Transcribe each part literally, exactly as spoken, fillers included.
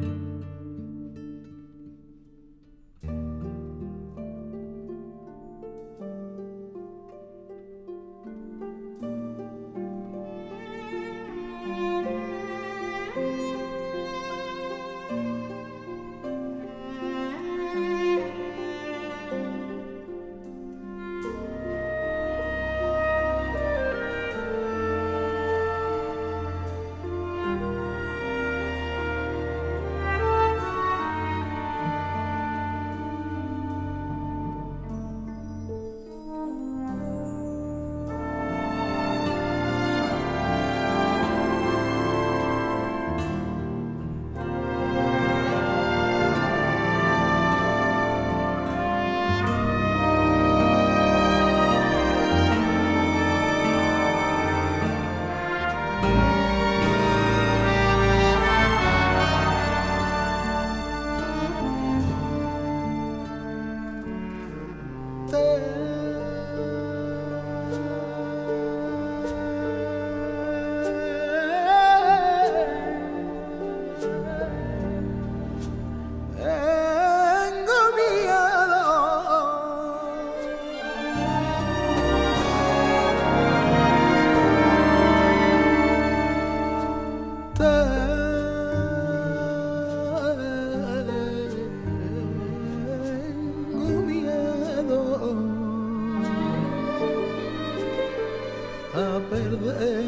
a perder.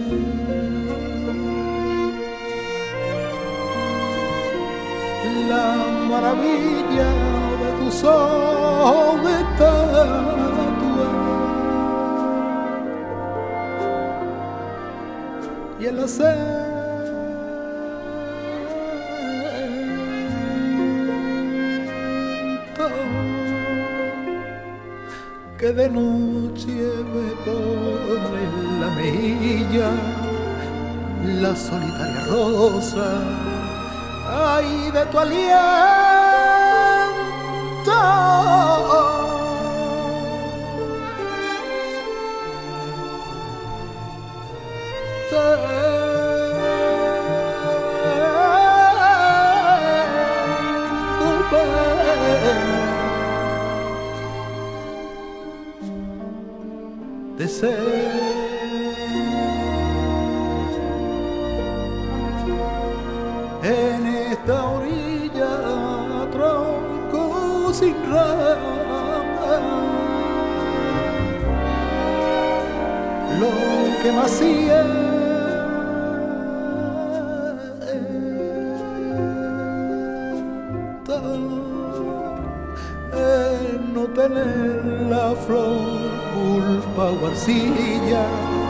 La maravilla de tus ojos de estatua y el acento que de noche me pone en la mejilla la solitaria rosa, ay, de tu aliento. De ser en esta orilla tronco sin rama, lo que me hacía es no tener la flor, culpa o arcilla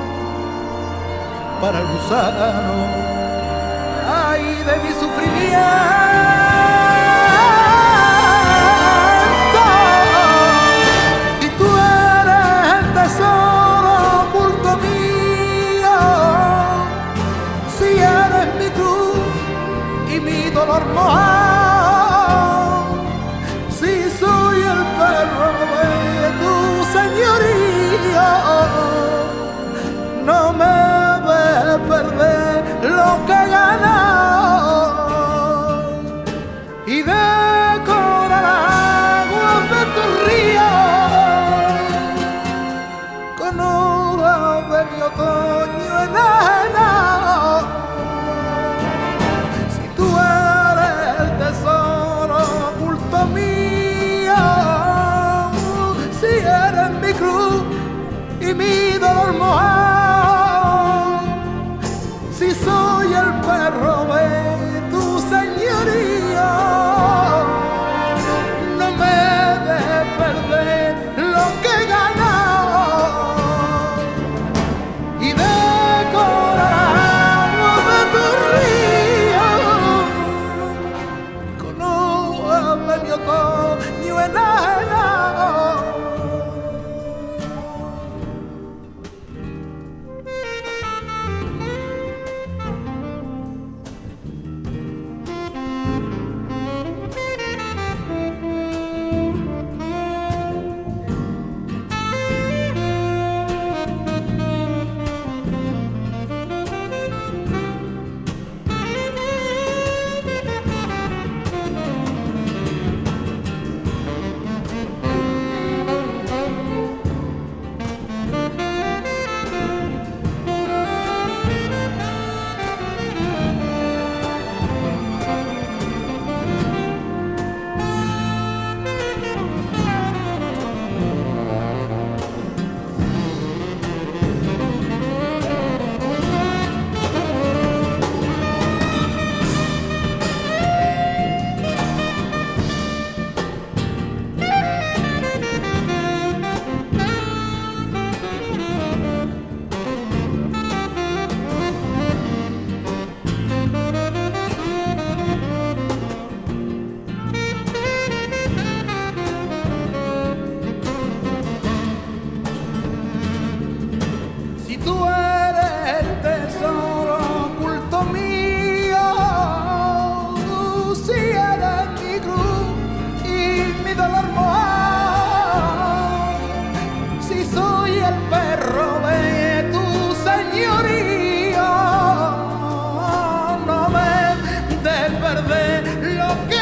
para el gusano, ay, de mi sufrimiento. Y tú eres el tesoro oculto mío, si eres mi cruz y mi dolor mojado, si soy el perro de tu señoría, no me ves perder lo que he ganado y decorar aguas de tu río con hojas de mi otoño envenenado. Si tú eres el tesoro oculto mío, si eres mi cruz y mi dolor mojado, si soy el perro de tu señoría, no me dejes perder lo que he ganado y decorar de tu río con hojas de mi otoño envenenado. lo que